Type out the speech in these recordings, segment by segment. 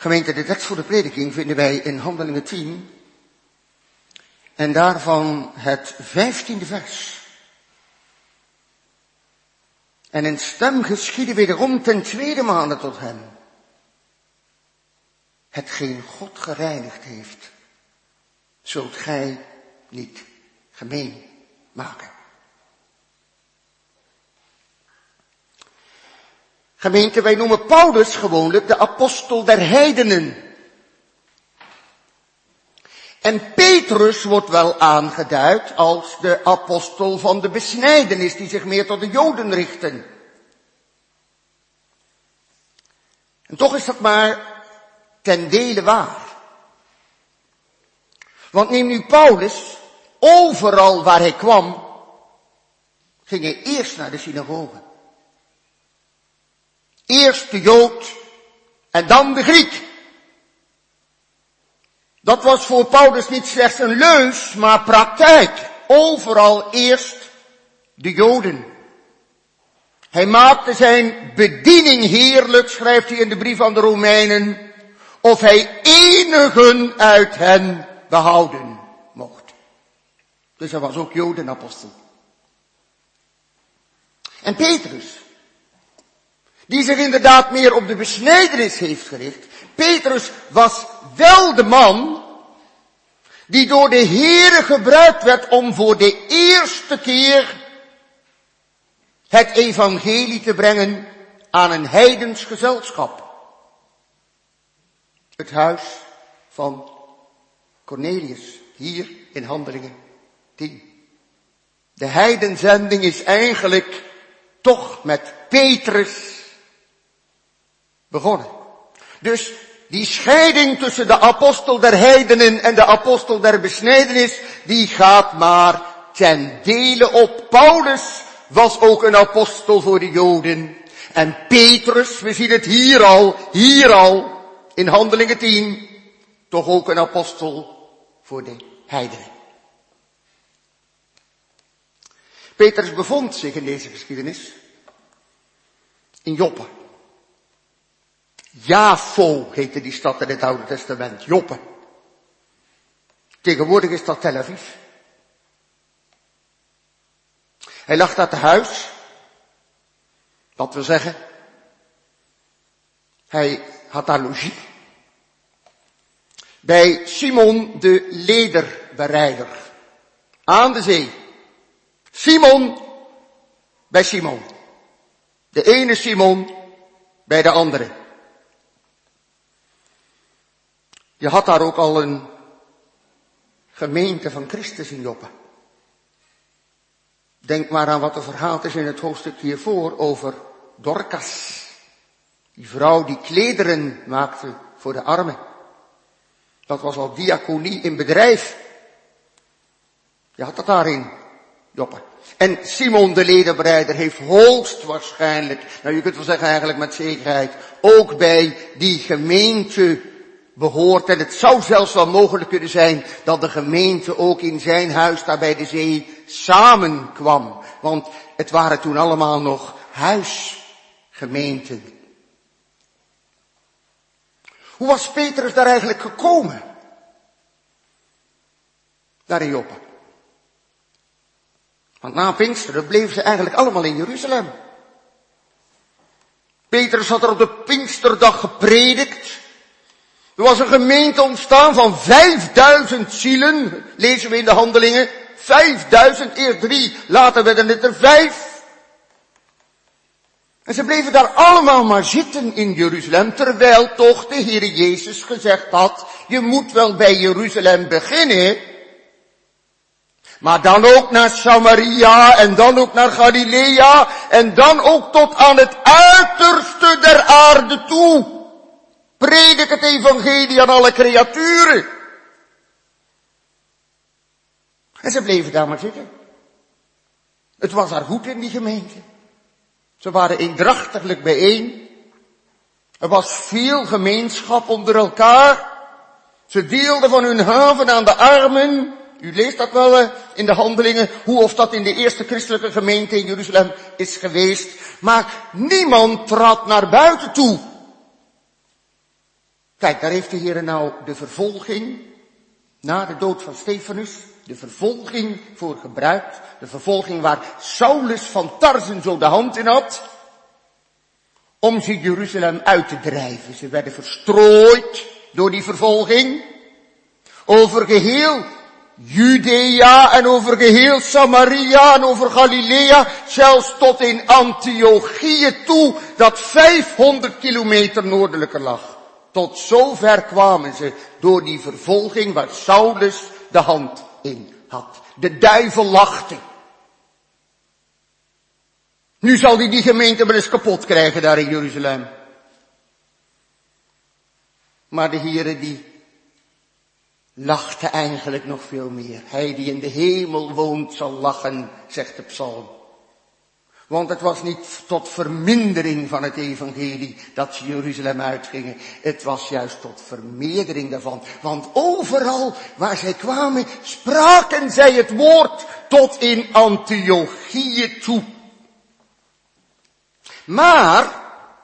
Gemeente, de tekst voor de prediking vinden wij in Handelingen 10. En daarvan het 15e vers. En een stem geschiedde wederom ten tweede male tot hem. Hetgeen God gereinigd heeft, zult gij niet gemeen maken. Gemeente, wij noemen Paulus gewoonlijk de apostel der heidenen. En Petrus wordt wel aangeduid als de apostel van de besnijdenis, die zich meer tot de Joden richten. En toch is dat maar ten dele waar. Want neem nu Paulus, overal waar hij kwam, ging hij eerst naar de synagoge. Eerst de Jood en dan de Griek. Dat was voor Paulus niet slechts een leus, maar praktijk. Overal eerst de Joden. Hij maakte zijn bediening heerlijk, schrijft hij in de brief aan de Romeinen, of hij enigen uit hen behouden mocht. Dus hij was ook Jodenapostel. En Petrus, die zich inderdaad meer op de besnijdenis heeft gericht. Petrus was wel de man die door de Heere gebruikt werd om voor de eerste keer het evangelie te brengen aan een heidens gezelschap. Het huis van Cornelius, hier in Handelingen 10. De heidenzending is eigenlijk toch met Petrus begonnen. Dus die scheiding tussen de apostel der heidenen en de apostel der besnijdenis, die gaat maar ten dele op. Paulus was ook een apostel voor de Joden. En Petrus, we zien het hier al, in Handelingen 10, toch ook een apostel voor de heidenen. Petrus bevond zich in deze geschiedenis in Joppe. Jafo heette die stad in het Oude Testament, Joppe. Tegenwoordig is dat Tel Aviv. Hij lag daar te huis. Dat wil zeggen, hij had daar logie. Bij Simon de lederbereider. Aan de zee. Simon bij Simon. De ene Simon bij de andere. Je had daar ook al een gemeente van Christus in Joppe. Denk maar aan wat er verhaald is in het hoofdstuk hiervoor over Dorcas. Die vrouw die klederen maakte voor de armen. Dat was al diaconie in bedrijf. Je had dat daar in Joppe. En Simon de ledenbereider heeft hoogstwaarschijnlijk, nou je kunt wel zeggen eigenlijk met zekerheid, ook bij die gemeente behoort. En het zou zelfs wel mogelijk kunnen zijn dat de gemeente ook in zijn huis daar bij de zee samenkwam. Want het waren toen allemaal nog huisgemeenten. Hoe was Petrus daar eigenlijk gekomen? Daar in Joppe. Want na Pinksteren bleven ze eigenlijk allemaal in Jeruzalem. Petrus had er op de Pinksterdag gepredikt. Er was een gemeente ontstaan van 5000 zielen, lezen we in de Handelingen. 5000, eerst 3, later werden het er 5. En ze bleven daar allemaal maar zitten in Jeruzalem, terwijl toch de Heer Jezus gezegd had, je moet wel bij Jeruzalem beginnen, maar dan ook naar Samaria en dan ook naar Galilea en dan ook tot aan het uiterste der aarde toe. Predik het evangelie aan alle creaturen. En ze bleven daar maar zitten. Het was daar goed in die gemeente. Ze waren eendrachtiglijk bijeen. Er was veel gemeenschap onder elkaar. Ze deelden van hun haven aan de armen. U leest dat wel in de Handelingen, hoe of dat in de eerste christelijke gemeente in Jeruzalem is geweest. Maar niemand trad naar buiten toe. Kijk, daar heeft de Heer nou de vervolging, na de dood van Stefanus, de vervolging voor gebruikt. De vervolging waar Saulus van Tarsen zo de hand in had, om ze Jeruzalem uit te drijven. Ze werden verstrooid door die vervolging, over geheel Judea en over geheel Samaria en over Galilea, zelfs tot in Antiochië toe, dat 500 kilometer noordelijker lag. Tot zover kwamen ze door die vervolging waar Saulus de hand in had. De duivel lachte. Nu zal hij die gemeente wel eens kapot krijgen daar in Jeruzalem. Maar de Heere die lachte eigenlijk nog veel meer. Hij die in de hemel woont zal lachen, zegt de psalm. Want het was niet tot vermindering van het evangelie dat ze Jeruzalem uitgingen. Het was juist tot vermeerdering daarvan. Want overal waar zij kwamen, spraken zij het woord tot in Antiochië toe. Maar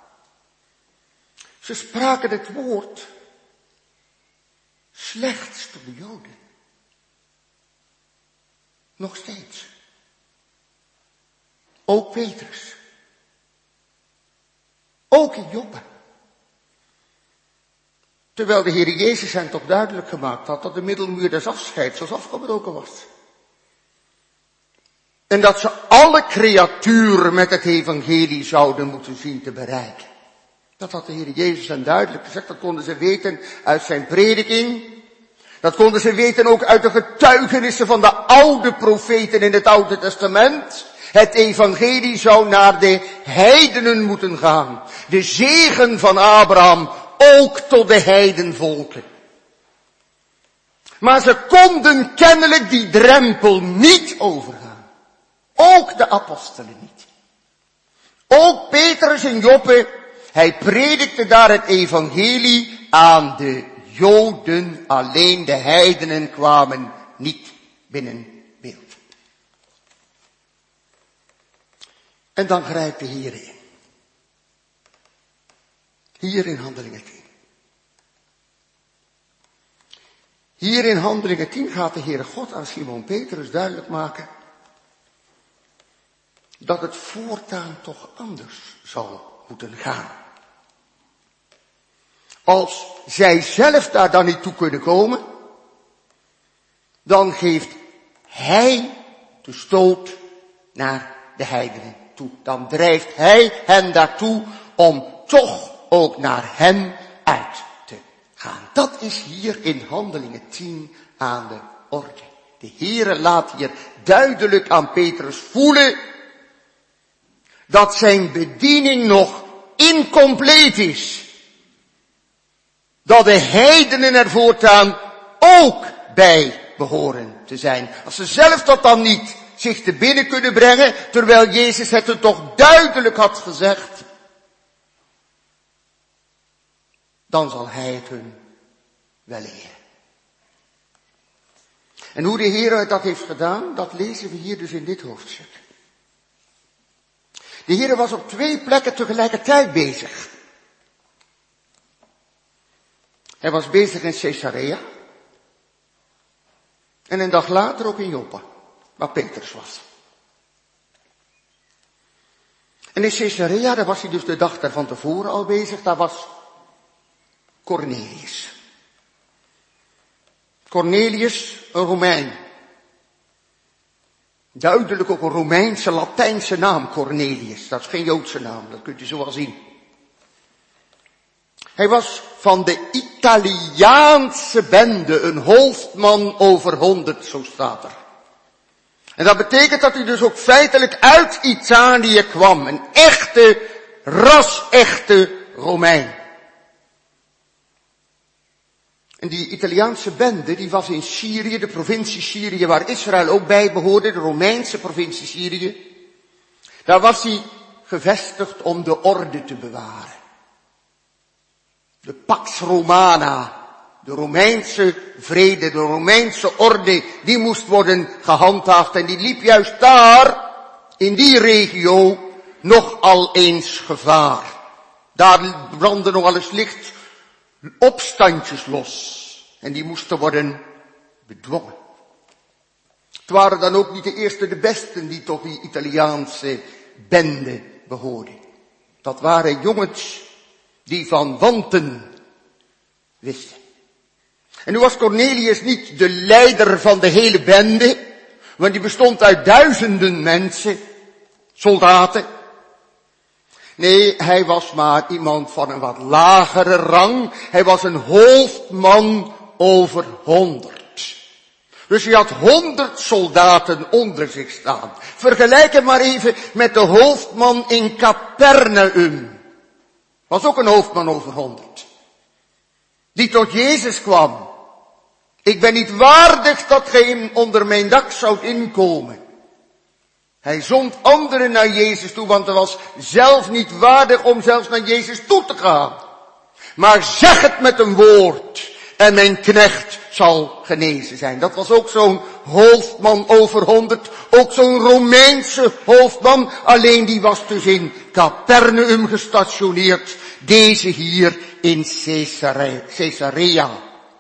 ze spraken het woord slechts tot de Joden. Nog steeds. Ook Petrus. Ook in Joppe. Terwijl de Heer Jezus hen toch duidelijk gemaakt had dat de middelmuur des afscheids als afgebroken was. En dat ze alle creaturen met het evangelie zouden moeten zien te bereiken. Dat had de Heer Jezus hen duidelijk gezegd. Dat konden ze weten uit zijn prediking. Dat konden ze weten ook uit de getuigenissen van de oude profeten in het Oude Testament. Het evangelie zou naar de heidenen moeten gaan. De zegen van Abraham ook tot de heidenvolken. Maar ze konden kennelijk die drempel niet overgaan. Ook de apostelen niet. Ook Petrus en Joppe, hij predikte daar het evangelie aan de Joden. Alleen de heidenen kwamen niet binnen beeld. En dan grijpt de Heer in. Hier in Handelingen 10. Hier in Handelingen 10 gaat de Heere God aan Simon Petrus duidelijk maken dat het voortaan toch anders zal moeten gaan. Als zij zelf daar dan niet toe kunnen komen, dan geeft hij de stoot naar de heidenen toe. Dan drijft hij hen daartoe om toch ook naar hen uit te gaan. Dat is hier in Handelingen 10 aan de orde. De Heere laat hier duidelijk aan Petrus voelen dat zijn bediening nog incompleet is. Dat de heidenen er voortaan ook bij behoren te zijn. Als ze zelf dat dan niet zich te binnen kunnen brengen, terwijl Jezus het er toch duidelijk had gezegd, dan zal hij het hun wel leren. En hoe de Heer dat heeft gedaan, dat lezen we hier dus in dit hoofdstuk. De Heer was op 2 plekken tegelijkertijd bezig. Hij was bezig in Caesarea. En een dag later ook in Joppe, waar Petrus was. En in Caesarea, daar was hij dus de dag daarvan tevoren al bezig, daar was Cornelius. Cornelius, een Romein. Duidelijk ook een Romeinse, Latijnse naam, Cornelius. Dat is geen Joodse naam, dat kunt u zo wel zien. Hij was van de Italiaanse bende, een hoofdman over 100, zo staat er. En dat betekent dat hij dus ook feitelijk uit Italië kwam. Een echte, ras-echte Romein. En die Italiaanse bende, die was in Syrië, de provincie Syrië, waar Israël ook bij behoorde, de Romeinse provincie Syrië. Daar was hij gevestigd om de orde te bewaren. De Pax Romana, de Romeinse vrede, de Romeinse orde, die moest worden gehandhaafd. En die liep juist daar, in die regio, nogal eens gevaar. Daar brandde nogal eens licht opstandjes los. En die moesten worden bedwongen. Het waren dan ook niet de eerste, de besten die tot die Italiaanse bende behoorden. Dat waren jongens die van wanten wisten. En nu was Cornelius niet de leider van de hele bende, want die bestond uit duizenden mensen, soldaten. Nee, hij was maar iemand van een wat lagere rang. Hij was een hoofdman over 100. Dus hij had 100 soldaten onder zich staan. Vergelijk hem maar even met de hoofdman in Capernaum. Was ook een hoofdman over 100. Die tot Jezus kwam. Ik ben niet waardig dat gij onder mijn dak zoudt inkomen. Hij zond anderen naar Jezus toe, want hij was zelf niet waardig om zelfs naar Jezus toe te gaan. Maar zeg het met een woord en mijn knecht zal genezen zijn. Dat was ook zo'n hoofdman over 100, ook zo'n Romeinse hoofdman, alleen die was dus in Capernaum gestationeerd, deze hier in Caesarea.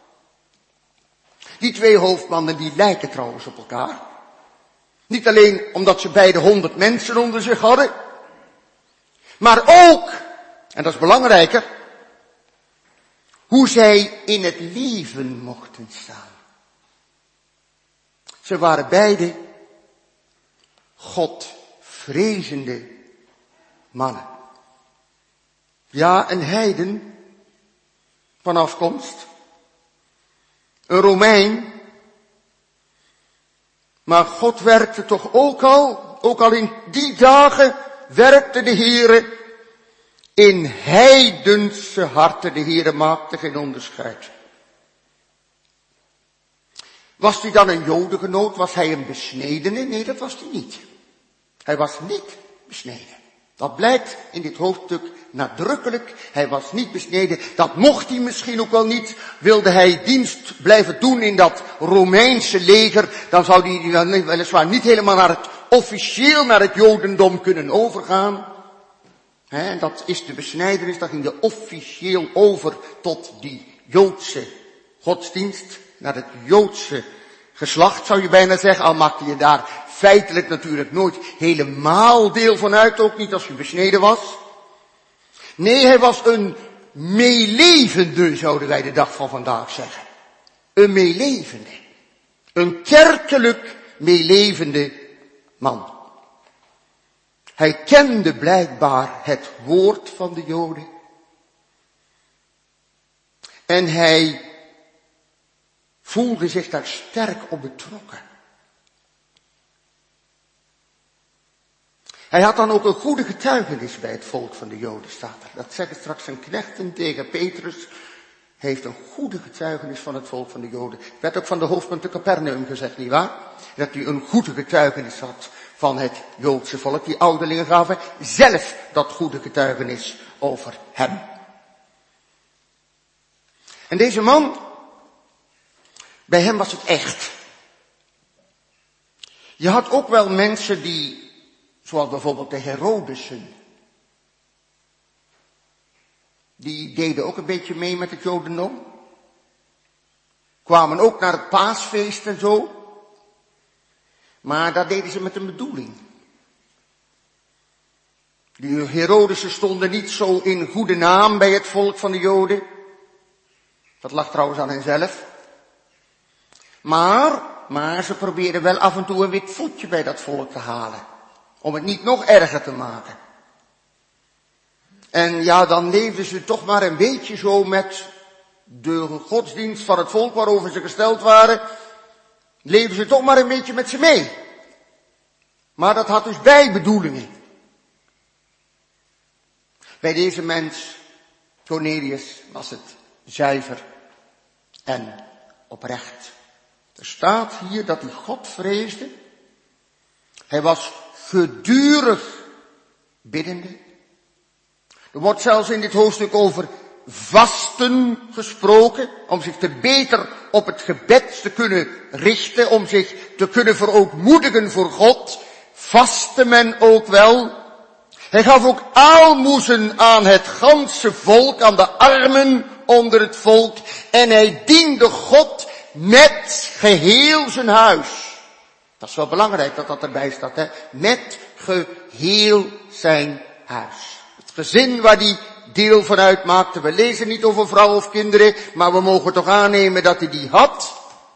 Die twee hoofdmannen die lijken trouwens op elkaar. Niet alleen omdat ze beide 100 mensen onder zich hadden, maar ook, en dat is belangrijker, hoe zij in het leven mochten staan. Ze waren beide Godvrezende mannen. Ja, een heiden van afkomst, een Romein. Maar God werkte toch ook al in die dagen werkte de Heere in heidense harten. De Heere maakte geen onderscheid. Was hij dan een Jodengenoot? Was hij een besnedene? Nee, dat was hij niet. Hij was niet besneden. Dat blijkt in dit hoofdstuk nadrukkelijk. Hij was niet besneden. Dat mocht hij misschien ook wel niet. Wilde hij dienst blijven doen in dat Romeinse leger, dan zou hij dan weliswaar niet helemaal officieel naar het Jodendom kunnen overgaan. En dat is de besnijdenis, dat ging je officieel over tot die Joodse godsdienst, naar het Joodse geslacht zou je bijna zeggen, al maakte je daar feitelijk natuurlijk nooit helemaal deel van uit, ook niet als je besneden was. Nee, hij was een meelevende, zouden wij de dag van vandaag zeggen. Een meelevende. Een kerkelijk meelevende man. Hij kende blijkbaar het woord van de Joden. En hij voelde zich daar sterk op betrokken. Hij had dan ook een goede getuigenis bij het volk van de Joden, staat er. Dat zeggen straks zijn knechten tegen Petrus. Hij heeft een goede getuigenis van het volk van de Joden. Het werd ook van de hoofdman te Capernaum gezegd, nietwaar? Dat hij een goede getuigenis had van het Joodse volk. Die ouderlingen gaven zelf dat goede getuigenis over hem. En deze man, bij hem was het echt. Je had ook wel mensen die, zoals bijvoorbeeld de Herodesen, die deden ook een beetje mee met het Jodendom. Kwamen ook naar het paasfeest en zo. Maar dat deden ze met een bedoeling. Die Herodesen stonden niet zo in goede naam bij het volk van de Joden. Dat lag trouwens aan henzelf. Maar ze probeerden wel af en toe een wit voetje bij dat volk te halen. Om het niet nog erger te maken. En ja, dan leefden ze toch maar een beetje zo met de godsdienst van het volk waarover ze gesteld waren. Leefden ze toch maar een beetje met ze mee. Maar dat had dus bijbedoelingen. Bij deze mens, Cornelius, was het zuiver en oprecht. Er staat hier dat hij God vreesde. Hij was gedurig biddende. Er wordt zelfs in dit hoofdstuk over vasten gesproken, om zich te beter op het gebed te kunnen richten, om zich te kunnen verootmoedigen voor God. Vastte men ook wel. Hij gaf ook aalmoezen aan het ganse volk, aan de armen onder het volk en hij diende God met geheel zijn huis. Dat is wel belangrijk dat dat erbij staat, hè. Met geheel zijn huis. Het gezin waar die deel van uitmaakte. We lezen niet over vrouw of kinderen, maar we mogen toch aannemen dat hij die had.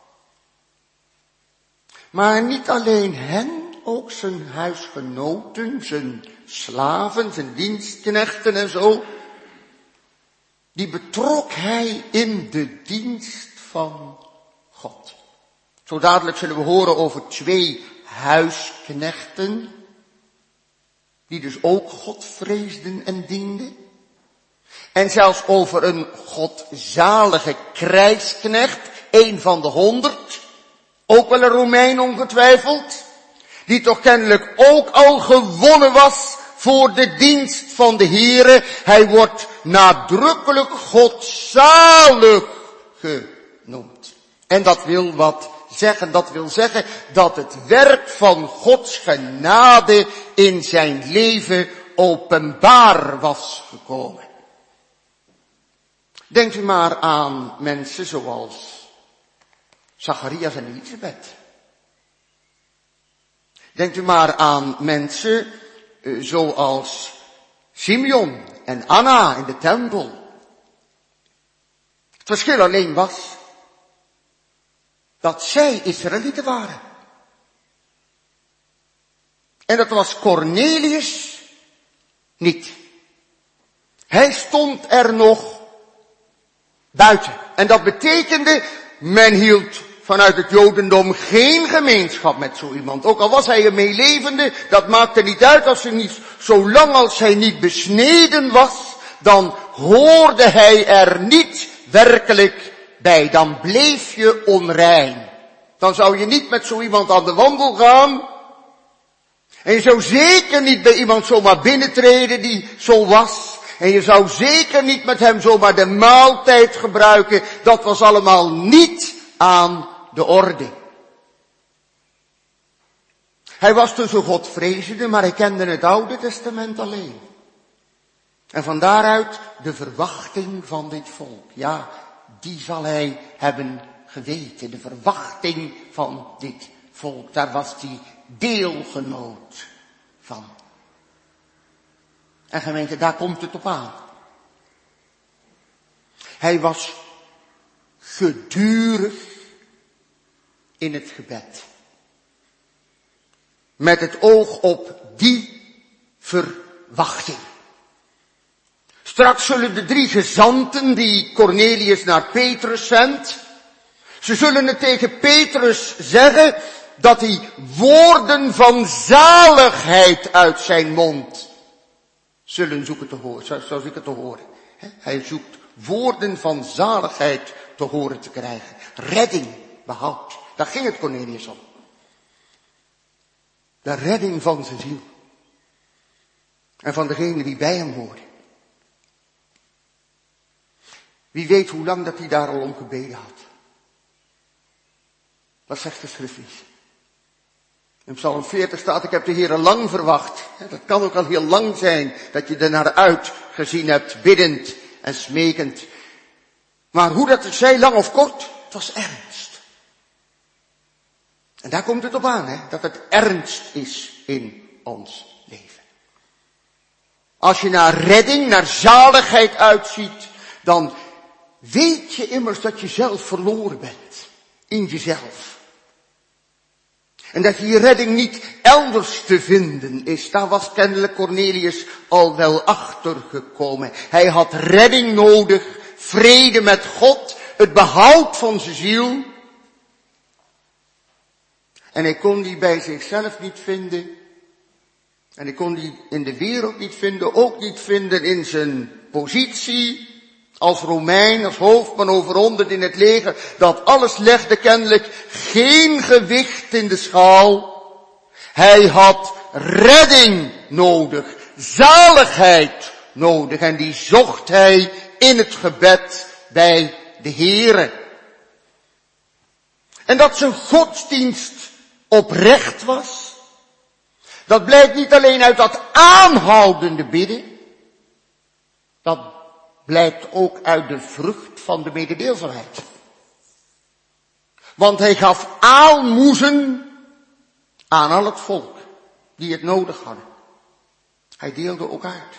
Maar niet alleen hen, ook zijn huisgenoten, zijn slaven, zijn dienstknechten en zo. Die betrok hij in de dienst van God. Zo dadelijk zullen we horen over 2 huisknechten, die dus ook God vreesden en dienden. En zelfs over een godzalige krijgsknecht, 1 van de 100, ook wel een Romein ongetwijfeld, die toch kennelijk ook al gewonnen was voor de dienst van de Heere. Hij wordt nadrukkelijk godzalig genoemd. En dat wil wat zeggen, dat wil zeggen dat het werk van Gods genade in zijn leven openbaar was gekomen. Denkt u maar aan mensen zoals Zacharias en Elisabeth. Denkt u maar aan mensen zoals Simeon en Anna in de tempel. Het verschil alleen was dat zij Israëlieten waren. En dat was Cornelius niet. Hij stond er nog buiten. En dat betekende, men hield vanuit het Jodendom geen gemeenschap met zo iemand. Ook al was hij een meelevende, dat maakte niet uit als hij niet, zolang als hij niet besneden was, dan hoorde hij er niet werkelijk bij. Dan bleef je onrein. Dan zou je niet met zo iemand aan de wandel gaan. En je zou zeker niet bij iemand zomaar binnentreden die zo was. En je zou zeker niet met hem zomaar de maaltijd gebruiken. Dat was allemaal niet aan de orde. Hij was dus een Godvrezende, maar hij kende het Oude Testament alleen. En van daaruit de verwachting van dit volk. Ja, die zal hij hebben geweten. De verwachting van dit volk. Daar was hij deelgenoot van. En gemeente, daar komt het op aan. Hij was gedurig in het gebed. Met het oog op die verwachting. Straks zullen de 3 gezanten die Cornelius naar Petrus zendt, ze zullen het tegen Petrus zeggen dat hij woorden van zaligheid uit zijn mond zullen zoeken te horen, zoals ik het te horen. Hij zoekt woorden van zaligheid te horen te krijgen. Redding, behoud. Daar ging het Cornelius om. De redding van zijn ziel. En van degene die bij hem hoorde. Wie weet hoe lang dat hij daar al om gebeden had. Wat zegt de schrift niet? In Psalm 40 staat, ik heb de Heere lang verwacht. Dat kan ook al heel lang zijn, dat je er naar uitgezien hebt, biddend en smekend. Maar hoe dat het zij, lang of kort, het was ernst. En daar komt het op aan, dat het ernst is in ons leven. Als je naar redding, naar zaligheid uitziet, dan weet je immers dat je zelf verloren bent. In jezelf. En dat je redding niet elders te vinden is. Daar was kennelijk Cornelius al wel achter gekomen. Hij had redding nodig, vrede met God, het behoud van zijn ziel. En hij kon die bij zichzelf niet vinden. En hij kon die in de wereld niet vinden, ook niet vinden in zijn positie. Als Romein, als hoofdman over 100 in het leger, dat alles legde kennelijk geen gewicht in de schaal. Hij had redding nodig, zaligheid nodig en die zocht hij in het gebed bij de Heere. En dat zijn godsdienst oprecht was, dat blijkt niet alleen uit dat aanhoudende bidden, dat blijkt ook uit de vrucht van de mededeelzaamheid. Want hij gaf aalmoezen aan al het volk die het nodig hadden. Hij deelde ook uit.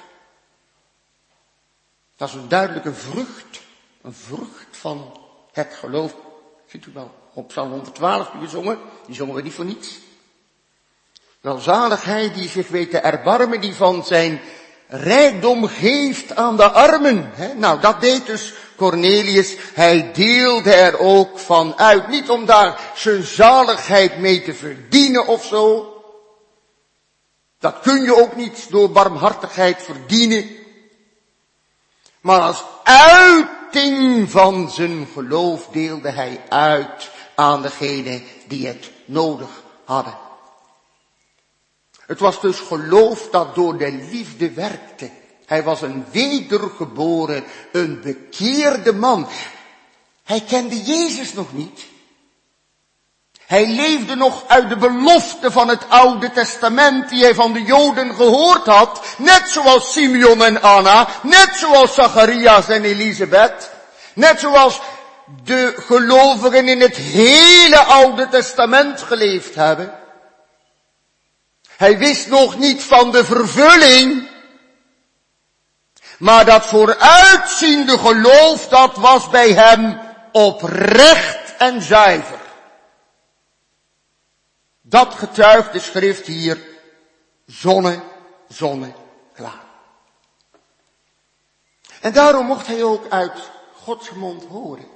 Dat is een duidelijke vrucht. Een vrucht van het geloof. Ziet u wel, op Psalm 112 die we zongen. Die zongen we niet voor niets. Welzalig hij die zich weet te erbarmen, die van zijn rijkdom geeft aan de armen. Nou, dat deed dus Cornelius. Hij deelde er ook van uit. Niet om daar zijn zaligheid mee te verdienen of zo. Dat kun je ook niet door barmhartigheid verdienen. Maar als uiting van zijn geloof deelde hij uit aan degenen die het nodig hadden. Het was dus geloof dat door de liefde werkte. Hij was een wedergeboren, een bekeerde man. Hij kende Jezus nog niet. Hij leefde nog uit de belofte van het Oude Testament die hij van de Joden gehoord had. Net zoals Simeon en Anna, net zoals Zacharias en Elisabeth. Net zoals de gelovigen in het hele Oude Testament geleefd hebben. Hij wist nog niet van de vervulling. Maar dat vooruitziende geloof, dat was bij hem oprecht en zuiver. Dat getuigt de schrift hier zonneklaar. En daarom mocht hij ook uit Gods mond horen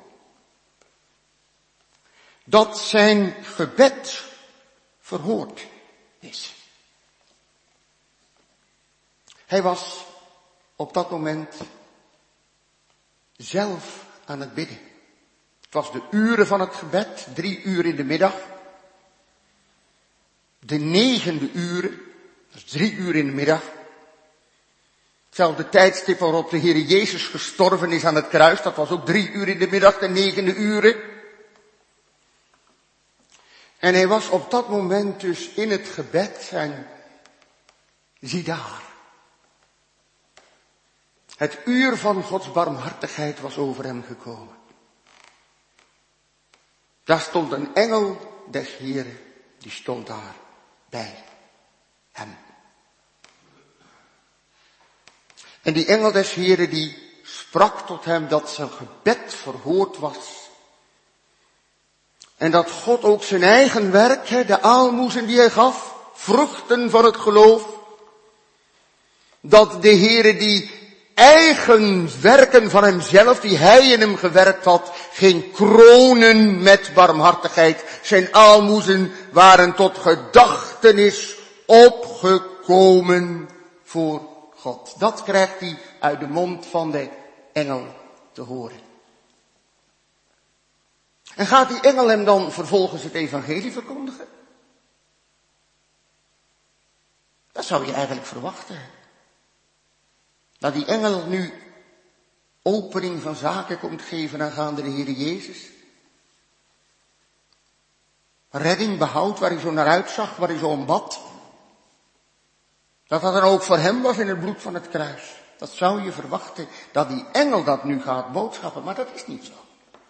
dat zijn gebed verhoord is. Hij was op dat moment zelf aan het bidden. Het was de uren van het gebed, 3 uur in de middag. De 9e uren, dat is 3 uur in de middag. Hetzelfde tijdstip waarop de Heer Jezus gestorven is aan het kruis, dat was ook 3 uur in de middag, de 9e uren. En hij was op dat moment dus in het gebed en zie daar. Het uur van Gods barmhartigheid was over hem gekomen. Daar stond een engel des Heren, die stond daar bij hem. En die engel des Heren die sprak tot hem dat zijn gebed verhoord was. En dat God ook zijn eigen werk, de aalmoezen die hij gaf, vruchten van het geloof, dat de Heere die eigen werken van hemzelf, die hij in hem gewerkt had, ging kronen met barmhartigheid. Zijn aalmoezen waren tot gedachtenis opgekomen voor God. Dat krijgt hij uit de mond van de engel te horen. En gaat die engel hem dan vervolgens het evangelie verkondigen? Dat zou je eigenlijk verwachten. Dat die engel nu opening van zaken komt geven aangaande de Heer Jezus. Redding, behoud, waar hij zo naar uitzag, waar hij zo om bad. Dat dan ook voor hem was in het bloed van het kruis. Dat zou je verwachten, dat die engel dat nu gaat boodschappen, maar dat is niet zo.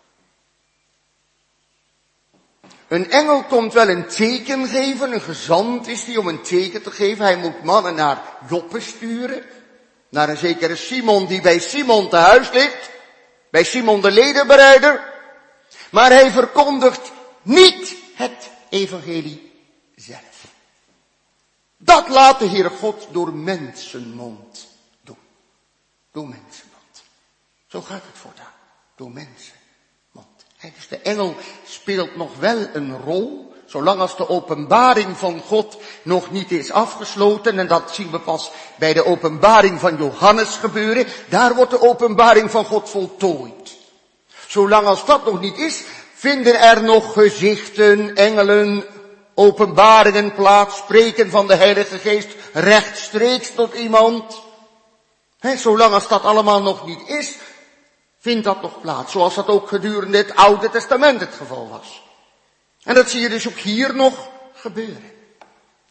Een engel komt wel een teken geven, een gezant is die om een teken te geven. Hij moet mannen naar Joppe sturen. Naar een zekere Simon die bij Simon te huis ligt. Bij Simon de ledenbereider. Maar hij verkondigt niet het evangelie zelf. Dat laat de Heere God door mensenmond doen. Door mensenmond. Zo gaat het voortaan. Door mensenmond. Dus de engel speelt nog wel een rol. Zolang als de openbaring van God nog niet is afgesloten. En dat zien we pas bij de openbaring van Johannes gebeuren. Daar wordt de openbaring van God voltooid. Zolang als dat nog niet is, vinden er nog gezichten, engelen, openbaringen plaats. Spreken van de Heilige Geest rechtstreeks tot iemand. Zolang als dat allemaal nog niet is, vindt dat nog plaats. Zoals dat ook gedurende het Oude Testament het geval was. En dat zie je dus ook hier nog gebeuren.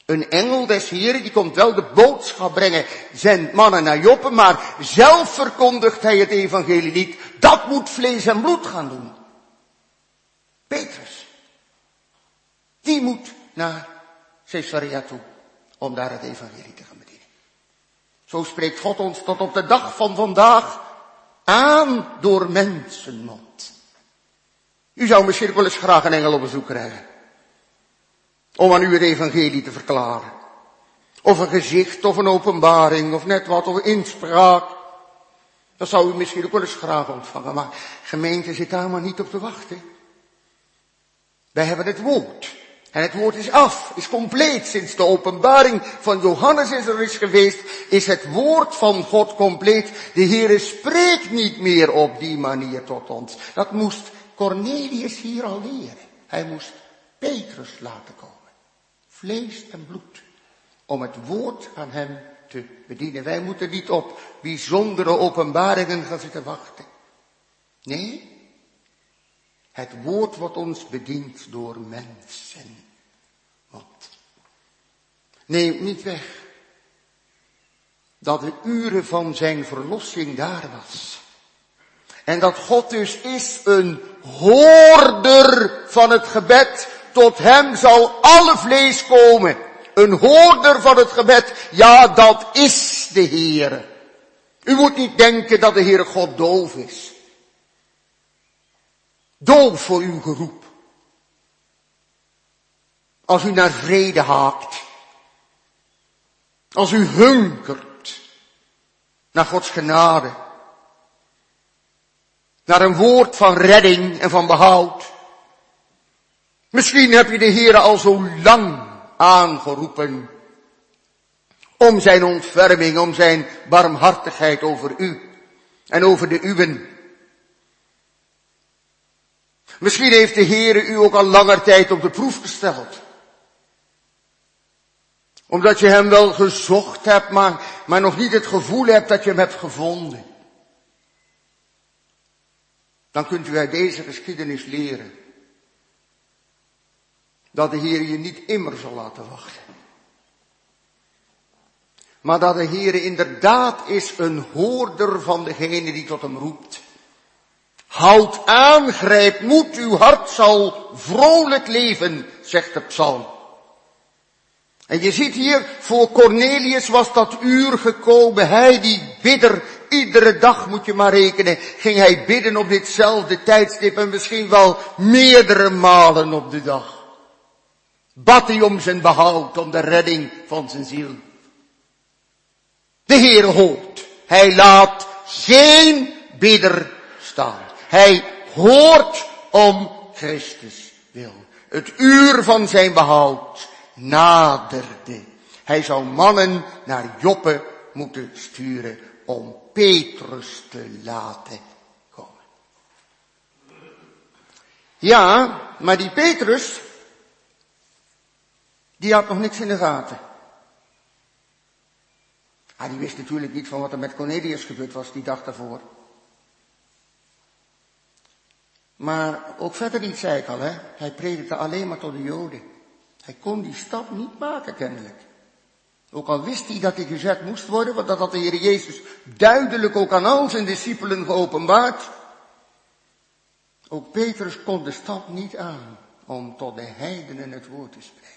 Een engel des Heren, die komt wel de boodschap brengen, zendt mannen naar Joppe, maar zelf verkondigt hij het evangelie niet. Dat moet vlees en bloed gaan doen. Petrus, die moet naar Caesarea toe, om daar het evangelie te gaan bedienen. Zo spreekt God ons tot op de dag van vandaag aan door mensenmond. U zou misschien wel eens graag een engel op bezoek krijgen. Om aan u het evangelie te verklaren. Of een gezicht, of een openbaring, of net wat, of een inspraak. Dat zou u misschien ook wel eens graag ontvangen. Maar gemeente zit daar maar niet op te wachten. Wij hebben het woord. En het woord is af, is compleet. Sinds de openbaring van Johannes is geweest, is het woord van God compleet. De Heere spreekt niet meer op die manier tot ons. Dat moest Cornelius hier al leren. Hij moest Petrus laten komen. Vlees en bloed. Om het woord aan hem te bedienen. Wij moeten niet op bijzondere openbaringen gaan zitten wachten. Nee. Het woord wordt ons bediend door mensen. Want neem niet weg dat de uren van zijn verlossing daar was. En dat God dus is een hoorder van het gebed. Tot hem zal alle vlees komen. Een hoorder van het gebed. Ja, dat is de Heere. U moet niet denken dat de Heere God doof is. Doof voor uw geroep. Als u naar vrede haakt. Als u hunkert naar Gods genade. Naar een woord van redding en van behoud. Misschien heb je de Heere al zo lang aangeroepen. Om zijn ontferming, om zijn barmhartigheid over u. En over de uwen. Misschien heeft de Heere u ook al langer tijd op de proef gesteld. Omdat je hem wel gezocht hebt, maar nog niet het gevoel hebt dat je hem hebt gevonden. Dan kunt u uit deze geschiedenis leren. Dat de Heere je niet immer zal laten wachten. Maar dat de Heere inderdaad is een hoorder van degene die tot hem roept. Houd aan, grijp moed, uw hart zal vrolijk leven, zegt de psalm. En je ziet hier, voor Cornelius was dat uur gekomen. Hij die bidder, iedere dag moet je maar rekenen, ging hij bidden op ditzelfde tijdstip en misschien wel meerdere malen op de dag. Bad hij om zijn behoud, om de redding van zijn ziel. De Heere hoort. Hij laat geen bidder staan. Hij hoort om Christus wil. Het uur van zijn behoud naderde. Hij zou mannen naar Joppe moeten sturen om Petrus te laten komen. Ja, maar die Petrus, die had nog niks in de gaten. Die wist natuurlijk niet van wat er met Cornelius gebeurd was die dag daarvoor. Maar ook verder niet, zei ik al, hè. Hij predikte alleen maar tot de Joden. Hij kon die stap niet maken, kennelijk. Ook al wist hij dat hij gezet moest worden, want dat had de Heer Jezus duidelijk ook aan al zijn discipelen geopenbaard. Ook Petrus kon de stap niet aan om tot de heidenen het woord te spreken.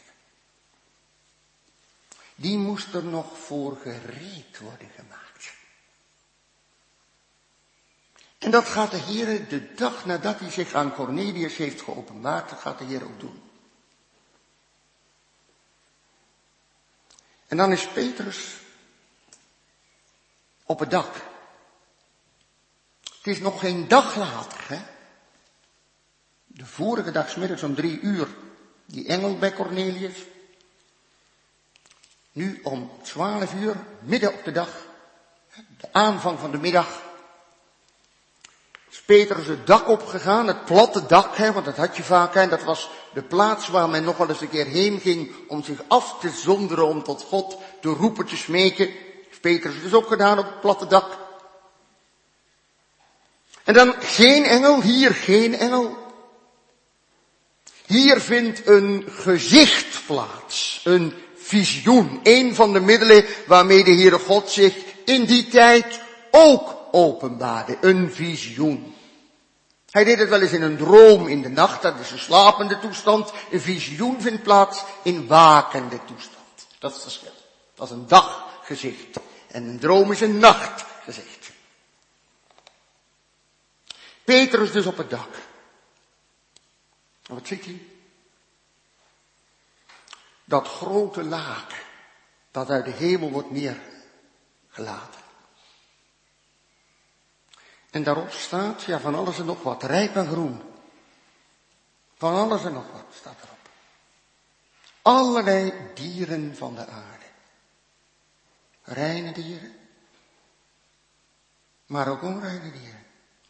Die moest er nog voor gereed worden gemaakt. En dat gaat de Heer de dag nadat hij zich aan Cornelius heeft geopenbaard, dat gaat de Heer ook doen. En dan is Petrus op het dak. Het is nog geen dag later, hè. De vorige dag 's middags om 3 uur, die engel bij Cornelius. Nu om 12 uur, midden op de dag, de aanvang van de middag, is Petrus het dak opgegaan, het platte dak, hè, want dat had je vaak, hè, dat was de plaats waar men nog wel eens een keer heen ging om zich af te zonderen, om tot God te roepen, te smeken. Heeft Petrus dus ook gedaan op het platte dak. En dan geen engel, hier geen engel. Hier vindt een gezicht plaats, een visioen. Een van de middelen waarmee de Heere God zich in die tijd ook openbaarde. Een visioen. Hij deed het wel eens in een droom in de nacht, dat is een slapende toestand. Een visioen vindt plaats in wakende toestand. Dat is het verschil. Dat is een daggezicht. En een droom is een nachtgezicht. Petrus dus op het dak. En wat ziet hij? Dat grote laken, dat uit de hemel wordt neergelaten. En daarop staat, ja, van alles en nog wat, rijp en groen. Van alles en nog wat staat erop. Allerlei dieren van de aarde. Reine dieren, maar ook onreine dieren.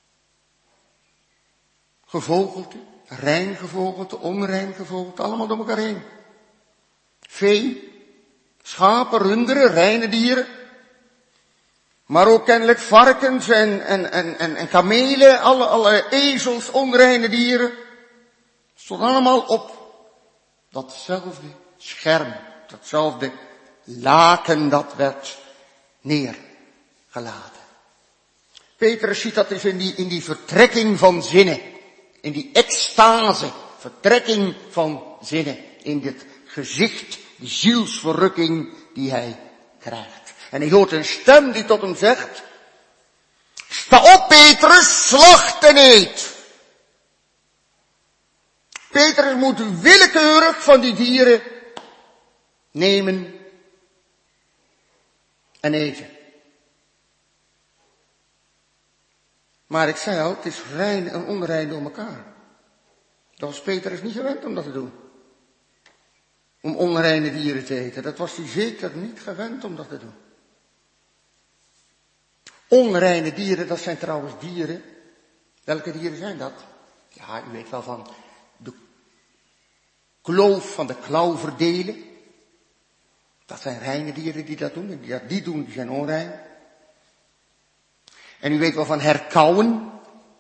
Gevogelte, rein gevogelte, onrein gevogelte, allemaal door elkaar heen. Vee, schapen, runderen, reine dieren. Maar ook kennelijk varkens en kamelen, alle ezels, onreine dieren. Stond allemaal op datzelfde scherm, datzelfde laken dat werd neergelaten. Petrus ziet dat dus in die vertrekking van zinnen. In die extase, vertrekking van zinnen. In dit gezicht, die zielsverrukking die hij krijgt. En hij hoort een stem die tot hem zegt: sta op, Petrus, slacht en eet. Petrus moet willekeurig van die dieren nemen en eten. Maar ik zei al, het is rein en onrein door elkaar. Dat was Petrus niet gewend om dat te doen. Om onreine dieren te eten. Dat was hij zeker niet gewend om dat te doen. Onreine dieren, dat zijn trouwens dieren. Welke dieren zijn dat? Ja, u weet wel van de kloof van de klauwverdelen. Dat zijn reine dieren die dat doen. En die dat niet doen, die zijn onrein. En u weet wel van herkauwen.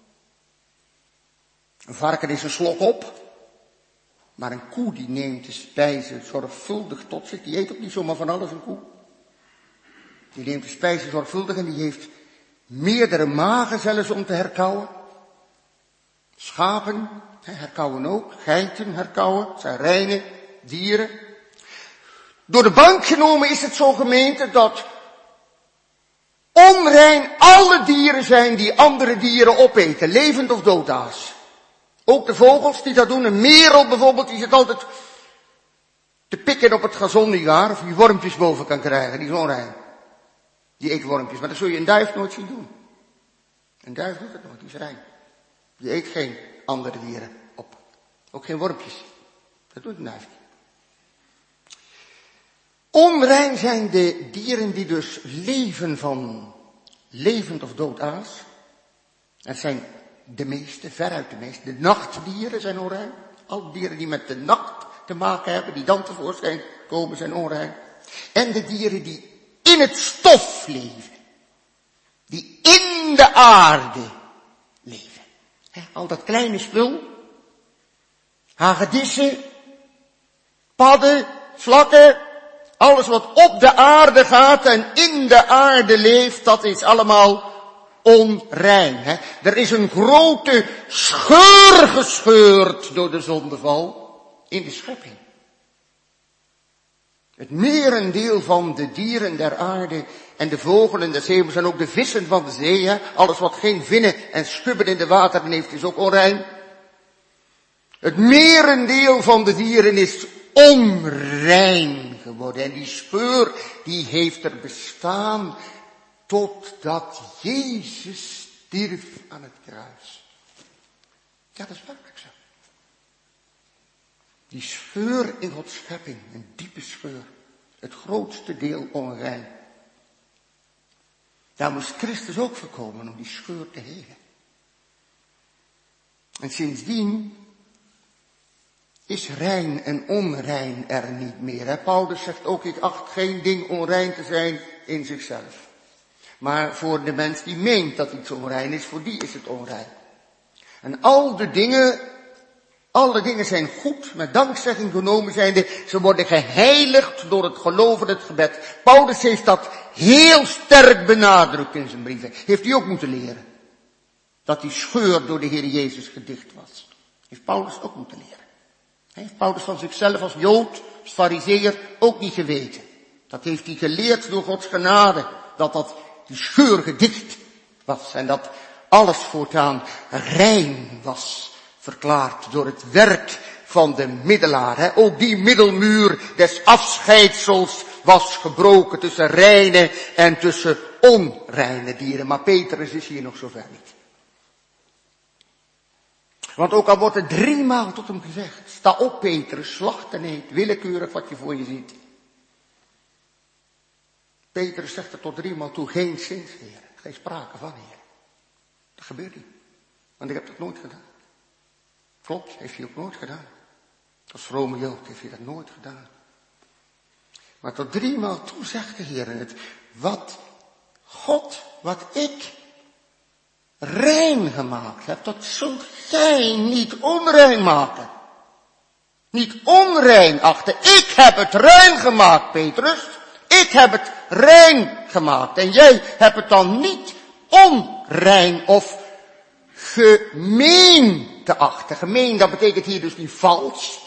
Een varken is een slok op. Maar een koe die neemt de spijze zorgvuldig tot zich. Die eet ook niet zomaar van alles, een koe. Die neemt de spijze zorgvuldig en die heeft meerdere magen zelfs om te herkauwen. Schapen herkauwen ook. Geiten herkauwen. Het zijn reine dieren. Door de bank genomen is het zo, gemeente, dat onrein alle dieren zijn die andere dieren opeten. Levend of doodaas. Ook de vogels die dat doen. Een merel bijvoorbeeld, die zit altijd te pikken op het gazon nietwaar. Of die wormpjes boven kan krijgen, die is onrein. Die eet wormpjes, maar dat zul je een duif nooit zien doen. Een duif doet het nooit, die is rein. Die eet geen andere dieren op. Ook geen wormpjes. Dat doet een duif niet. Onrein zijn de dieren die dus leven van levend of dood aas. Het zijn de meeste, veruit de meeste. De nachtdieren zijn onrein. Alle dieren die met de nacht te maken hebben, die dan tevoorschijn komen, zijn onrein. En de dieren die in het stof leven. Die in de aarde leven. Al dat kleine spul. Hagedissen. Padden. Slakken. Alles wat op de aarde gaat en in de aarde leeft, dat is allemaal onrein. Er is een grote scheur gescheurd door de zondeval in de schepping. Het merendeel van de dieren der aarde en de vogelen des hemels en ook de vissen van de zee, alles wat geen vinnen en schubben in de wateren heeft, is ook onrein. Het merendeel van de dieren is onrein geworden. En die scheur, die heeft er bestaan totdat Jezus stierf aan het kruis. Ja, dat is werkelijk zo. Die scheur in Gods schepping, een diepe scheur. Het grootste deel onrein. Daar moest Christus ook voor komen om die scheur te helen. En sindsdien is rein en onrein er niet meer. Paulus zegt ook, ik acht geen ding onrein te zijn in zichzelf. Maar voor de mens die meent dat iets onrein is, voor die is het onrein. En al de dingen Alle dingen zijn goed, met dankzegging genomen zijnde. Ze worden geheiligd door het geloof in het gebed. Paulus heeft dat heel sterk benadrukt in zijn brieven. Heeft hij ook moeten leren. Dat die scheur door de Heer Jezus gedicht was. Heeft Paulus ook moeten leren. Heeft Paulus van zichzelf als Jood, als Farizeeër ook niet geweten. Dat heeft hij geleerd door Gods genade. Dat die scheur gedicht was. En dat alles voortaan rein was verklaard door het werk van de middelaar. Ook die middelmuur des afscheidsels was gebroken tussen reine en tussen onreine dieren. Maar Petrus is hier nog zover niet. Want ook al wordt er 3 maal tot hem gezegd, sta op Petrus, slacht en eet, willekeurig wat je voor je ziet. Petrus zegt er tot 3 maal toe, geen zins, Heer, geen sprake van, Heer. Dat gebeurt niet, want ik heb dat nooit gedaan. Klopt, heeft hij ook nooit gedaan. Als vrome Jood heeft hij dat nooit gedaan. Maar tot 3 maal toe zegt de Heer het, wat ik rein gemaakt heb, dat zult gij niet onrein maken. Niet onrein achten. Ik heb het rein gemaakt, Petrus. Ik heb het rein gemaakt. En jij hebt het dan niet onrein of gemeen te achten. Gemeen, dat betekent hier dus niet vals.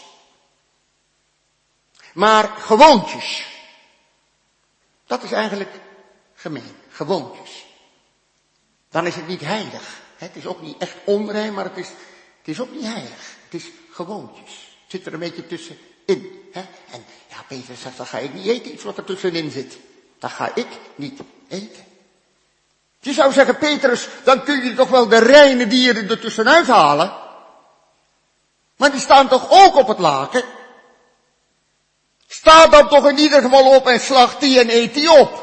Maar gewoontjes. Dat is eigenlijk gemeen. Gewoontjes. Dan is het niet heilig. Het is ook niet echt onrein, maar het is ook niet heilig. Het is gewoontjes. Het zit er een beetje tussenin. En ja, Petrus zegt, dan ga ik niet eten, iets wat er tussenin zit. Dat ga ik niet eten. Je zou zeggen, Petrus, dan kun je toch wel de reine dieren er tussenuit halen. Maar die staan toch ook op het laken? Sta dan toch in ieder geval op en slacht die en eet die op.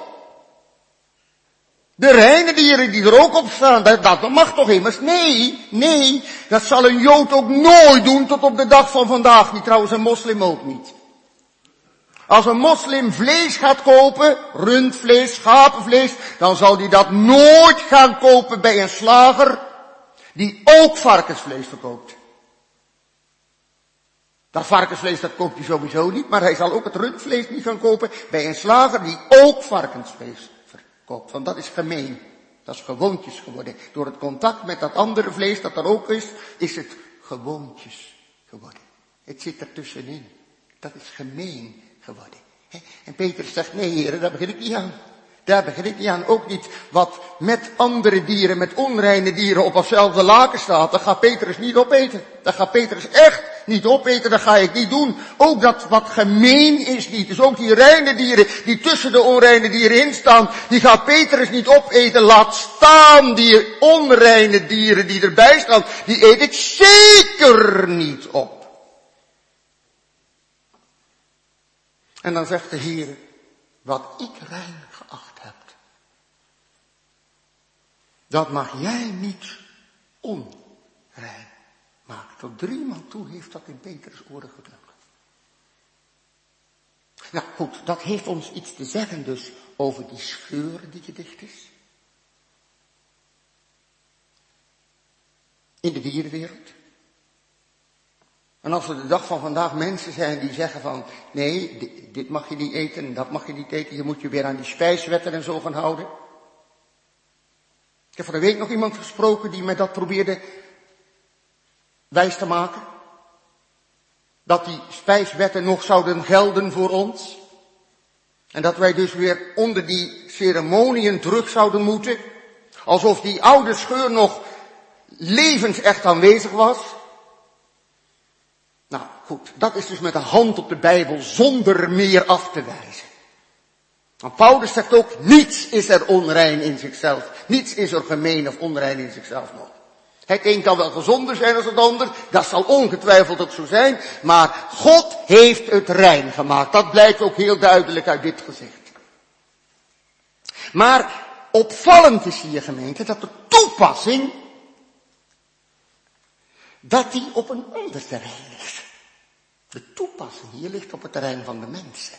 De reine dieren die er ook op staan, dat mag toch immers? Nee, dat zal een Jood ook nooit doen tot op de dag van vandaag niet. Trouwens een moslim ook niet. Als een moslim vlees gaat kopen, rundvlees, schapenvlees, dan zal hij dat nooit gaan kopen bij een slager die ook varkensvlees verkoopt. Dat varkensvlees, dat koopt hij sowieso niet, maar hij zal ook het rundvlees niet gaan kopen bij een slager die ook varkensvlees verkoopt. Want dat is gemeen. Dat is gewoontjes geworden. Door het contact met dat andere vlees dat er ook is het gewoontjes geworden. Het zit er tussenin. Dat is gemeen geworden. En Petrus zegt, nee heren, daar begin ik niet aan. Daar begin ik niet aan. Ook niet wat met andere dieren, met onreine dieren op hetzelfde laken staat. Dat gaat Petrus niet opeten. Dat gaat Petrus echt niet opeten. Dat ga ik niet doen. Ook dat wat gemeen is niet. Dus ook die reine dieren die tussen de onreine dieren in staan. Die gaat Petrus niet opeten. Laat staan die onreine dieren die erbij staan. Die eet ik zeker niet op. En dan zegt de Heer, wat ik rein geacht heb, dat mag jij niet onrein maken. Tot 3 maal toe heeft dat in Petrus oren geklonken. Nou goed, dat heeft ons iets te zeggen dus over die scheur die gedicht is. In de dierenwereld. En als er de dag van vandaag mensen zijn die zeggen van, nee, dit mag je niet eten, dat mag je niet eten, je moet je weer aan die spijswetten en zo gaan houden. Ik heb van de week nog iemand gesproken die mij dat probeerde wijs te maken. Dat die spijswetten nog zouden gelden voor ons. En dat wij dus weer onder die ceremoniën terug zouden moeten. Alsof die oude scheur nog levensecht aanwezig was. Nou goed, dat is dus met de hand op de Bijbel zonder meer af te wijzen. Want Paulus zegt ook, niets is er onrein in zichzelf. Niets is er gemeen of onrein in zichzelf nog. Het een kan wel gezonder zijn als het ander, dat zal ongetwijfeld ook zo zijn, maar God heeft het rein gemaakt. Dat blijkt ook heel duidelijk uit dit gezicht. Maar opvallend is hier, gemeente, dat de toepassing, dat die op een ander terrein ligt. De toepassing hier ligt op het terrein van de mensen.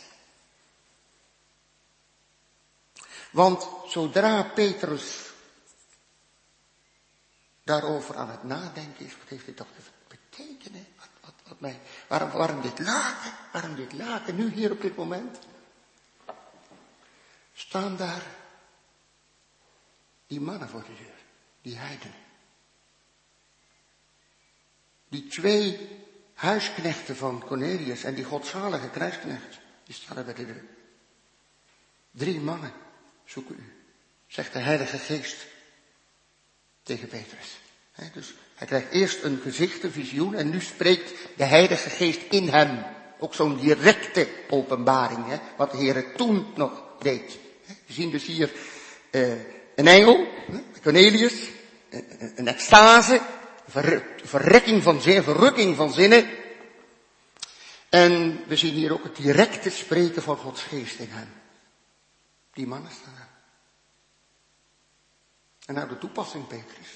Want zodra Petrus daarover aan het nadenken is, wat heeft dit toch te betekenen? mij, waarom dit laken? Waarom dit laken nu hier op dit moment? Staan daar die mannen voor de deur, die heidenen. Die 2 huisknechten van Cornelius en die godzalige krijgsknecht, die staan er bij de deur. 3 mannen zoeken u, zegt de Heilige Geest tegen Petrus. Dus hij krijgt eerst een gezicht, een visioen, en nu spreekt de Heilige Geest in hem. Ook zo'n directe openbaring, wat de Heer toen nog deed. We zien dus hier een engel, Cornelius, een extase, verrukking van zinnen. En we zien hier ook het directe spreken van Gods Geest in hem. Die mannen staan er. En nou de toepassing, Petrus.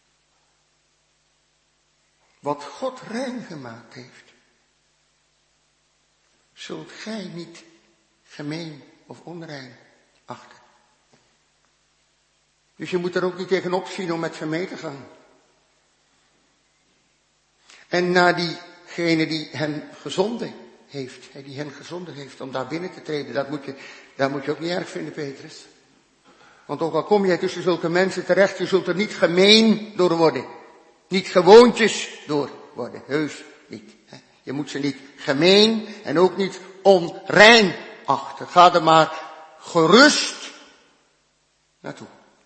Wat God rein gemaakt heeft, zult gij niet gemeen of onrein achten. Dus je moet er ook niet tegenop zien om met gemeen te gaan. En naar diegene die hen gezonden heeft om daar binnen te treden, dat moet je ook niet erg vinden, Petrus. Want ook al kom jij tussen zulke mensen terecht, je zult er niet gemeen door worden. Niet gewoontjes door worden, heus niet. Je moet ze niet gemeen en ook niet onrein achten. Ga er maar gerust naartoe.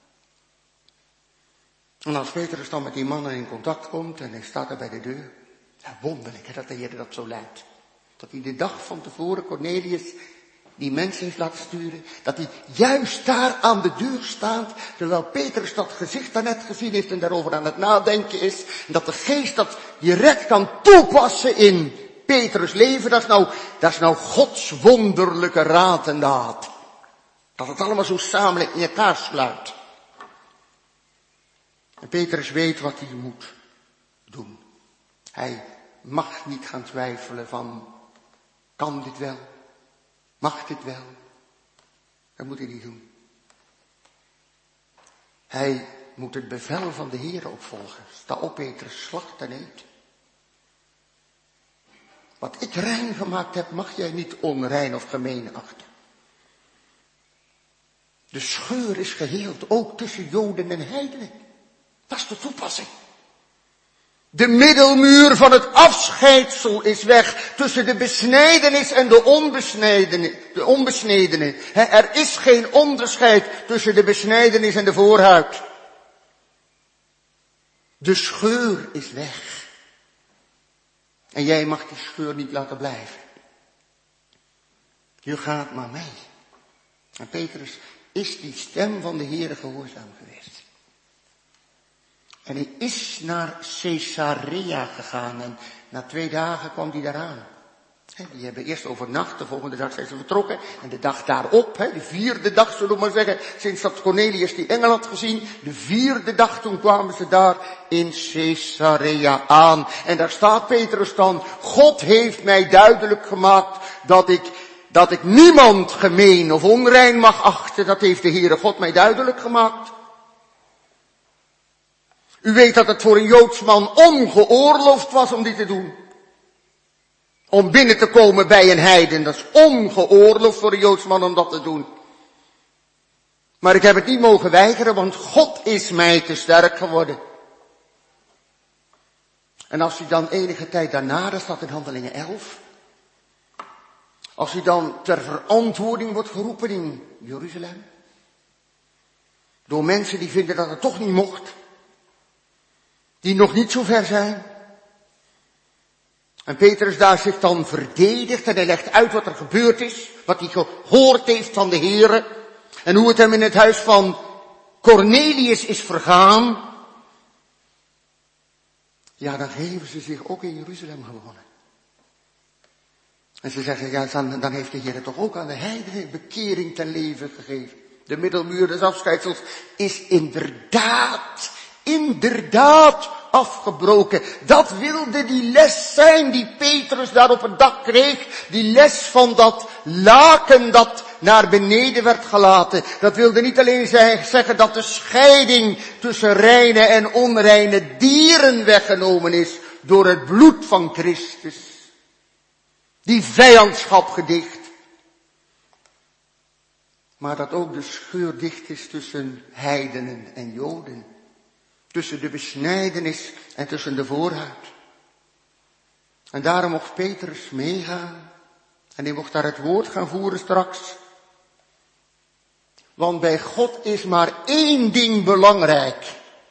En als Petrus dan met die mannen in contact komt en hij staat er bij de deur. Ja, wonderlijk dat de Heer dat zo leidt. Dat hij de dag van tevoren Cornelius die mensen heeft laten sturen. Dat hij juist daar aan de deur staat. Terwijl Petrus dat gezicht daarnet gezien heeft en daarover aan het nadenken is. En dat de Geest dat direct kan toepassen in Petrus' leven. Dat is nou Gods wonderlijke raad en daad. Dat het allemaal zo samen in elkaar sluit. En Petrus weet wat hij moet doen. Hij mag niet gaan twijfelen van, kan dit wel? Mag dit wel? Dat moet hij niet doen. Hij moet het bevel van de Heer opvolgen. Sta op, Petrus, slacht en eet. Wat ik rein gemaakt heb, mag jij niet onrein of gemeen achten. De scheur is geheeld, ook tussen Joden en heidenen. Dat is de toepassing. De middelmuur van het afscheidsel is weg tussen de besnijdenis en de onbesnedene. Er is geen onderscheid tussen de besnijdenis en de voorhuid. De scheur is weg. En jij mag die scheur niet laten blijven. Je gaat maar mee. En Petrus is die stem van de Heere gehoorzaam geweest. En hij is naar Caesarea gegaan en na 2 dagen kwam hij daaraan. Die hebben eerst overnacht, de volgende dag zijn ze vertrokken. En de dag daarop, de 4e dag zullen we maar zeggen, sinds dat Cornelius die engel had gezien. De 4e dag toen kwamen ze daar in Caesarea aan. En daar staat Petrus dan, God heeft mij duidelijk gemaakt dat ik niemand gemeen of onrein mag achten. Dat heeft de Heere God mij duidelijk gemaakt. U weet dat het voor een Joods man ongeoorloofd was om dit te doen. Om binnen te komen bij een heiden. Dat is ongeoorloofd voor een Joods man om dat te doen. Maar ik heb het niet mogen weigeren, want God is mij te sterk geworden. En als hij dan enige tijd daarna, dat staat in Handelingen 11. Als hij dan ter verantwoording wordt geroepen in Jeruzalem. Door mensen die vinden dat het toch niet mocht. Die nog niet zo ver zijn. En Petrus daar zich dan verdedigt en hij legt uit wat er gebeurd is. Wat hij gehoord heeft van de Heere. En hoe het hem in het huis van Cornelius is vergaan. Ja, dan geven ze zich ook in Jeruzalem gewonnen. En ze zeggen, ja, dan heeft de Heer toch ook aan de heidenen bekering ten leven gegeven. De middelmuur des afscheidsels is inderdaad afgebroken. Dat wilde die les zijn die Petrus daar op het dak kreeg. Die les van dat laken dat naar beneden werd gelaten. Dat wilde niet alleen zeggen dat de scheiding tussen reine en onreine dieren weggenomen is. door het bloed van Christus. Die vijandschap gedicht. Maar dat ook de scheur dicht is tussen heidenen en Joden. Tussen de besnijdenis en tussen de voorhuid. En daarom mocht Petrus meegaan. En hij mocht daar het woord gaan voeren straks. Want bij God is maar één ding belangrijk.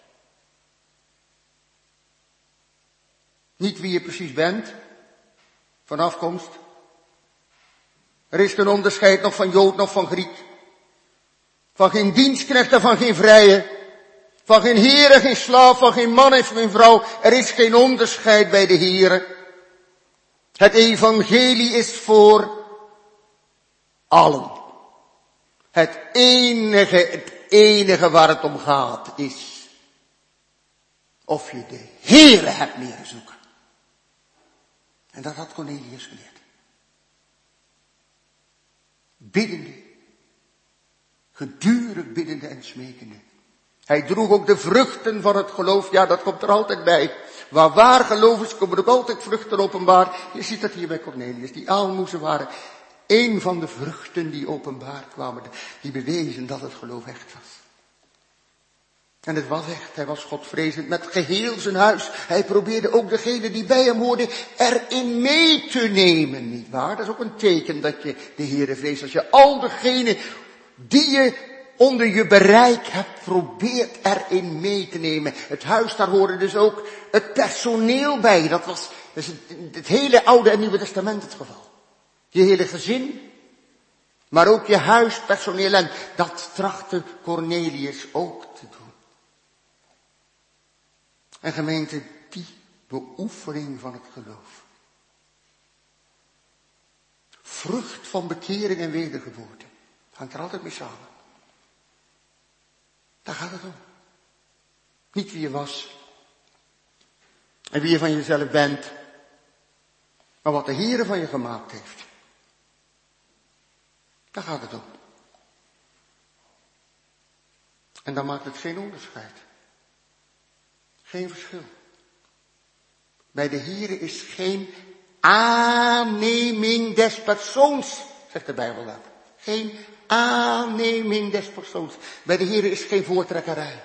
Niet wie je precies bent, van afkomst. Er is geen onderscheid nog van Jood, nog van Griek. Van geen dienstknecht en van geen vrije. Van geen heer en geen slaaf, van geen man en geen vrouw. Er is geen onderscheid bij de Heere. Het evangelie is voor allen. Het enige waar het om gaat is of je de Heere hebt leren zoeken. En dat had Cornelius geleerd. Biddende, gedurig biddende en smekende. Hij droeg ook de vruchten van het geloof. Ja, dat komt er altijd bij. Waar geloof is, komen er ook altijd vruchten openbaar. Je ziet dat hier bij Cornelius. Die aalmoezen waren één van de vruchten die openbaar kwamen. Die bewezen dat het geloof echt was. En het was echt. Hij was godvrezend met geheel zijn huis. Hij probeerde ook degene die bij hem hoorden erin mee te nemen. Niet waar? Dat is ook een teken dat je de Heere vreest. Als je al degene die je onder je bereik hebt, probeert erin mee te nemen. Het huis, daar hoorde dus ook het personeel bij. Dat was het hele Oude en Nieuwe Testament het geval. Je hele gezin, maar ook je huispersoneel. En dat trachtte Cornelius ook te doen. En gemeente, die beoefening van het geloof. Vrucht van bekering en wedergeboorte. Hangt er altijd mee samen. Daar gaat het om. Niet wie je was. En wie je van jezelf bent. Maar wat de Heere van je gemaakt heeft. Daar gaat het om. En dan maakt het geen onderscheid. Geen verschil. Bij de Heere is geen aanneming des persoons, zegt de Bijbel dan. Geen aanneming des persoons. Bij de Heere is geen voortrekkerij.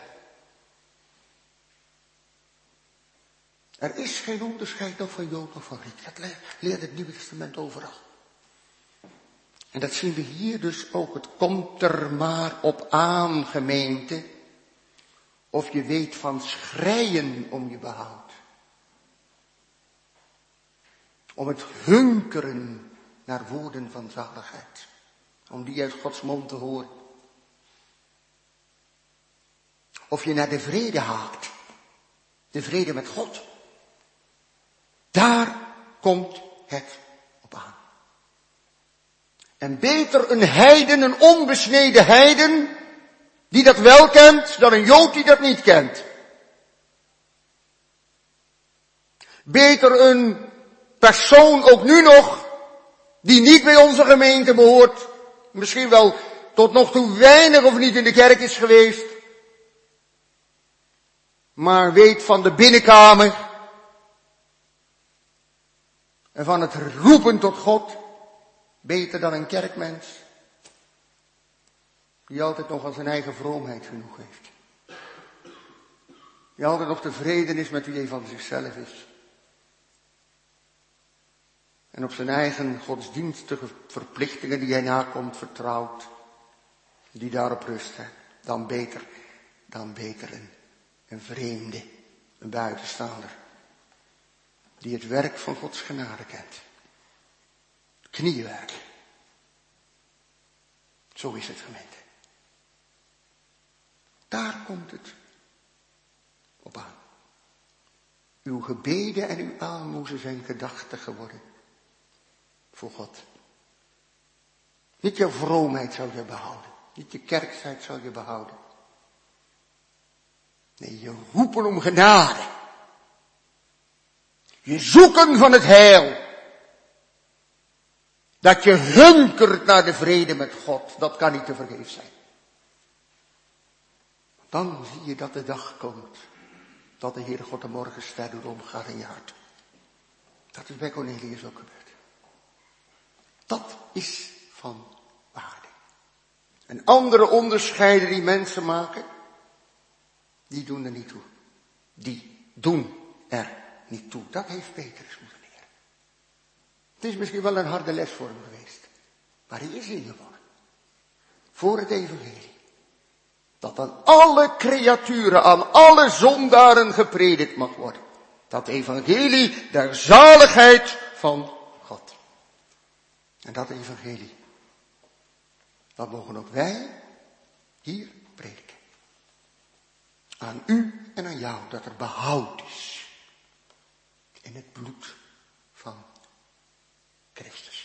Er is geen onderscheid nog van Jood of van Griek. Dat leert het Nieuwe Testament overal. En dat zien we hier dus ook. Het komt er maar op aan, gemeente. Of je weet van schreien om je behoud. Om het hunkeren naar woorden van zaligheid. Om die uit Gods mond te horen. Of je naar de vrede haakt. De vrede met God. Daar komt het op aan. En beter een heiden, een onbesneden heiden, die dat wel kent, dan een Jood die dat niet kent. Beter een persoon, ook nu nog, die niet bij onze gemeente behoort, misschien wel tot nog toe weinig of niet in de kerk is geweest, maar weet van de binnenkamer en van het roepen tot God, beter dan een kerkmens, die altijd nog aan zijn eigen vroomheid genoeg heeft. Die altijd nog tevreden is met wie hij van zichzelf is. En op zijn eigen godsdienstige verplichtingen die hij nakomt vertrouwt. Die daarop rusten. Dan beter een vreemde, een buitenstaander. Die het werk van Gods genade kent. Kniewerk. Zo is het, gemeente. Daar komt het op aan. Uw gebeden en uw aalmoezen zijn gedachten geworden. Voor God. Niet jouw vroomheid zal je behouden. Niet je kerkheid zal je behouden. Nee, je roepen om genade. Je zoeken van het heil. Dat je hunkert naar de vrede met God. Dat kan niet te vergeefs zijn. Dan zie je dat de dag komt. Dat de Heere God de morgenster doet omgaan in je hart. Dat is bij Cornelius ook gebeurd. Dat is van waarde. En andere onderscheiden die mensen maken, die doen er niet toe. Die doen er niet toe. Dat heeft Petrus moeten leren. Het is misschien wel een harde les voor hem geweest. Maar hij is ingevallen. Voor het evangelie. Dat aan alle creaturen, aan alle zondaren gepredikt mag worden. Dat evangelie der zaligheid van God. En dat evangelie, dat mogen ook wij hier prediken. Aan u en aan jou, dat er behoud is in het bloed van Christus.